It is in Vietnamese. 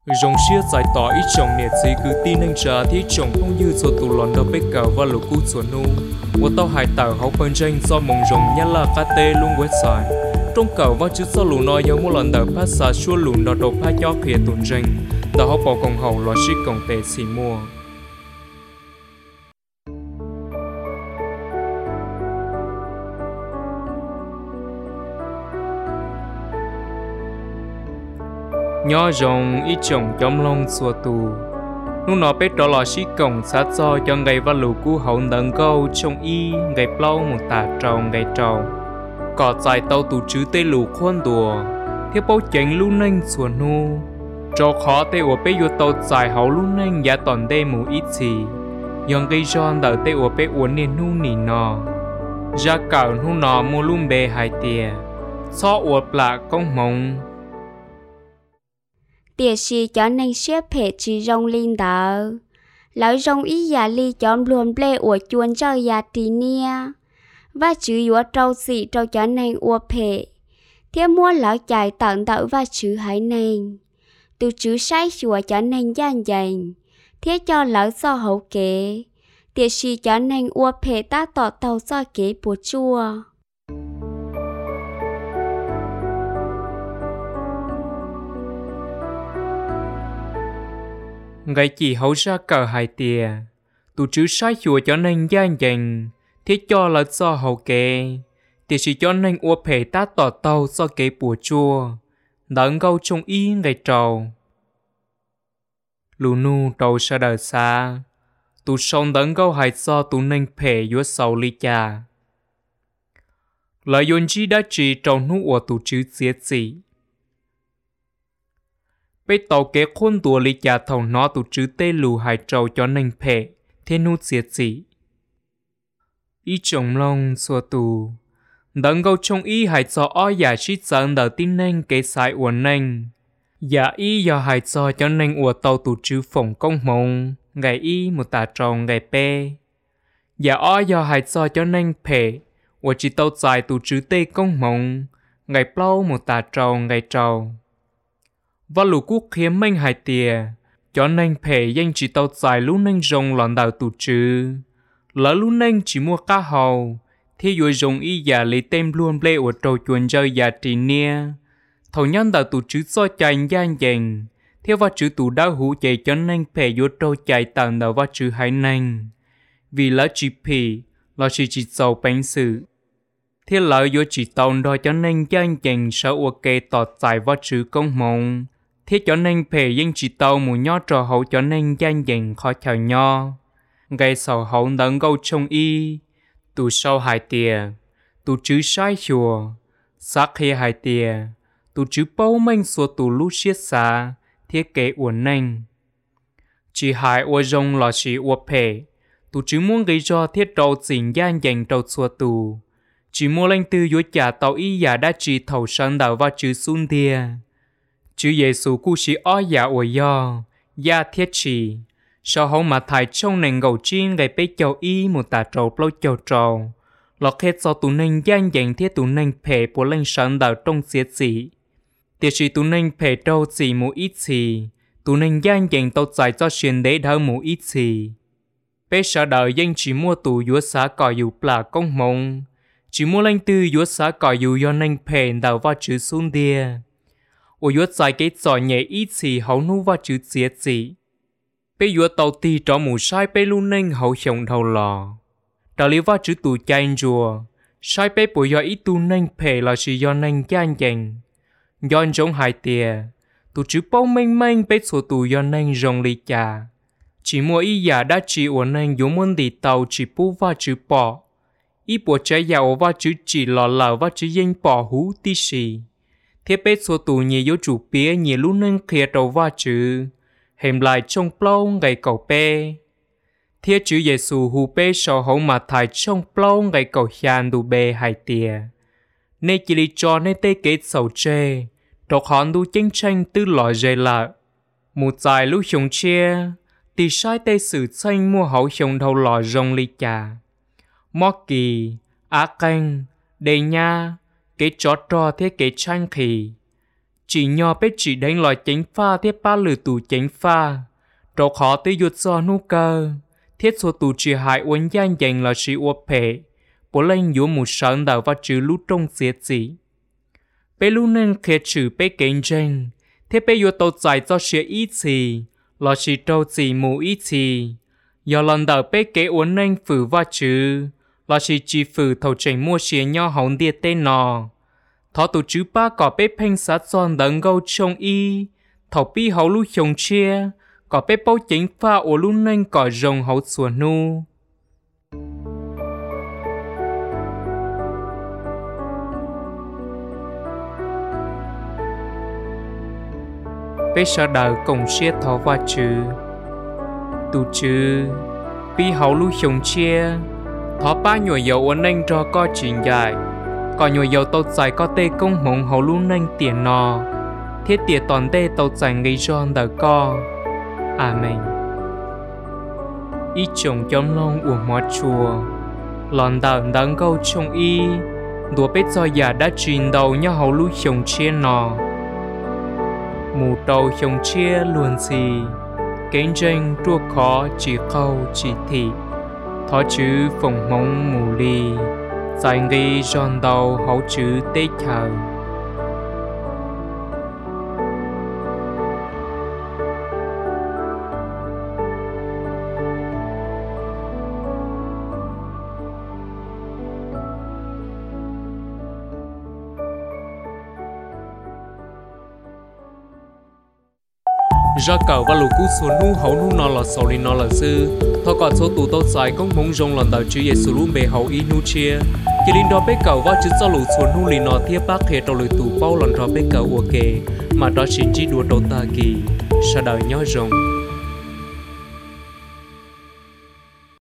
Rong xia giải tỏ ít chồng nè chỉ cứ tin anh trả thì chồng không như cho tụ lòn đâu biết cả và lục cú chuẩn nu. Và tao hải tạo hậu phân tranh do mong rong nhá là cá tê luôn quét xài. Trong cầu và chữ sau lù nói giống một lần đầu phát xả xua lù đỏ đầu phát cho khía tuần tranh. Đã họ bỏ công hậu lo xí công tệ xì mua. Nhỏ rồng ít chồng trong lòng xua tù. Lúc nó biết đó là sĩ cổng sát cho ngày và lũ cú hậu nâng câu trong y ngày lâu một tà trầu ngày trầu. Có dài tàu tù chứ tê lũ khuôn đùa. Thiết bố chánh lúc nênh xua nô. Cho khó tê ổ bế vô tàu dài hậu lúc nênh giá toàn đê mù ít gì. Nhưng gây giòn đỡ tê ổ bế uốn nên nụ nì nò. Ra cảo nụ nò mù lùm bê hai tìa. Xó ổ bạ công mông. Tiệt sĩ cho nên xếp phê chỉ rong linh đạo. Lão rong ý giả ly chọn luôn ble ủa chuồn cho giả tì nia. Và chữ yếu trâu sĩ trâu cho nên ủa phê. Thế mua lão chạy tận đậu và chữ hải nên. Từ chữ sai chùa cho nên gian dành. Thế cho lão do hậu kế. Tiệt sĩ cho nên ủa phê ta tỏ tàu do kế bùa chua. Ngày chỉ hậu ra cờ hai tìa. Tụ chữ sai chùa cho nên gian dành. Thế cho là do hậu kế. Thì chỉ cho nên ua phê ta tỏ tàu do kế bùa chua. Đợn gâu trong y ngày trầu. Lù nụ trầu sa đời xa. Tụ sống đợn gâu hại do tụ nên phê yếu sầu ly chà. Lời dồn chí đã chỉ trầu nụ ua tụ chữ giết dị. Bây tàu kế khuôn tùa lý chà thầu nó tụ chữ tê lù hải trầu cho nên phê, thế nụ diệt dị. Ý chồng lòng xua tù. Đấng gâu trong ý hải cho oi giả shít dẫn đỡ tin nên kế sai ua nên. Giả ý do hải cho nên ua tàu tụ chữ phổng công mông, ngày ý một tà trầu ngày bê. Giả oi do hải cho nên phê, ua chỉ tàu dài tụ chữ tê công mông, ngày plau một tà trầu ngày trầu. Và lũ quốc khiếm mênh hai tìa, cho nên phê danh chỉ tàu dài lúc nên rồng lòn đào tụ chữ. Lỡ lúc nên chỉ mua cá hầu, thì dùi rồng y giả lấy tên luôn lê ở trầu chuồn rơi giả trì nia. Thầu nhân đào tụ chữ do chạy gian dành, theo vào chữ tụ đau hữu chạy cho nên phê dùi trầu chạy tầng đào vào chữ hải nành. Vì lỡ chỉ phì, lỡ chỉ dầu bánh sự. Thế lỡ dùi chỉ tàu đòi cho nên gian dành sở ua kê tọt dài vào chữ công mộng. Thế cho nên phê dân chỉ tàu mù nhó trò hậu cho nên gian dành khó chào nhó. Gây sầu hậu nâng gâu trong y. Tụ sâu hai tìa. Tụ chữ sai chùa. Sắc hê hai tìa. Tụ chữ bấu mênh xua tụ lũ xiết xa. Thiết kế uốn nênh. Chỉ hai ua rông lò xí ua phê. Tụ chữ muốn gây cho thiết trâu xỉnh gian dành trâu xua tụ. Chỉ mua lên tư dối trả tàu y giả đã chỉ thầu sân đào vào chữ xuân thìa. Chữ Giê-xu cụ sĩ oi giả ua do. Gia thiết trì. Sau hậu mà thải trong nền gầu chiên gây bế châu y một tà trầu lâu châu trầu. Lọt hết do tụ nền gian dành thiết tụ nền phê bộ lên sẵn đào trong xiết dị. Tiết sĩ tụ nền phê trâu dị mù ít dị. Tụ nền gian dành tàu dài cho xuyên đế đỡ mù ít dị. Bế sở đời dân chỉ mua tụ dũa xá cỏ dù plà công mông. Chỉ mua lên tư dũa xá cỏ dù do nền phê đào vào chữ xuân đìa. Ủa dũa dài kết giỏi nhẹ ít dị hậu nụ vào chữ xiết dị. Bế dũa tàu tì trọ mù sai bế lưu nênh hậu hiổng đầu lò. Trả lý vào chữ tù chanh rùa. Sai bế bùi do ít tù nênh phê là sự do nênh gian dành. Dọn giống hai tìa. Tù chữ bông mênh mênh bế số tù do nênh rồng lý chà. Chỉ mua ý giả đã chỉ ủa nênh dũng môn đi tàu chỉ bú vào chữ bỏ. Ý bộ trái dạo vào chữ chỉ lò lờ vào chữ danh bỏ hú tí xì. Thế bế số tù nhì dấu chủ bía nhì lúc nênh khía trâu vào chữ. Hềm lại trong plau ngày cầu bê. Thiết chữ Giê-xu hù bê sầu hậu mà thải trong plau ngày cầu hiàn đù bê hai tìa. Nê chỉ lý cho nê tê kết sầu chê. Đọc hòn đu chênh chênh tư lò dê lạ. Một dài lúc hiông chia. Tì sai tê sử chênh mua hậu hiông đầu lò rong ly chà. Móc kỳ, á canh, đề nha. Kết chó trò thế kết chanh khỉ. chỉ nhỏ bé chỉ đánh loại chánh pha thiết ba lử tù chánh pha trâu khó tới yuột do nu cơ thiết số tù chỉ hại uốn gian dành là sĩ uất phê bố lên dũ một sáng đầu và chữ lũ trong xế chỉ bé lũ nên khế chữ bé kênh tranh thiết bé yuột tàu giải cho sĩ ý chỉ là sĩ trâu chỉ mù ý chỉ do lần đầu bé kế uốn nên phử và chữ là sĩ chỉ phử thầu tranh mua sĩ nhỏ hồng địa tên nọ thọ tụ chữ ba có bé phanh sát giòn đấng gâu trong y thọ bi hậu lũ chồng chia có bé bao chính pha ở lũ nên có rồng hậu sủa nu bé sợ đời cùng chia thọ và chữ tụ chữ bi hậu lũ chồng chia thọ ba nhồi dầu ở nên cho có chuyện dài có nhồi dầu tàu dài có tê công hồng hậu lũ nên tiền nọ thiết tiệt toàn tê tàu dài gây giòn đời co Amen. Ý chồng chống long của mọt chùa lòn đợn đấng câu trong y đùa bếp do giả đã truyền đầu nhau hậu lũ chồng chia nọ mù đầu chồng chia luôn gì kén tranh chua khó chỉ khâu chỉ thị thó chữ phồng mông mù ly dài gây giòn đầu hậu chữ tê thờ ra cầu và lũ cú số nu hậu nu nọ là sầu li nọ là sư thọ còn số tụ tao dài công mong rong lần đầu chữ Giêsu luôn bề hậu ý nu chia chỉ linh đó bé cầu và chữ sau lũ số nu li nọ thiếp bác hệ đầu lưỡi tụ bao lần đó bé cầu ok mà đó chính chỉ đùa đầu ta kỳ sa đời nhớ rong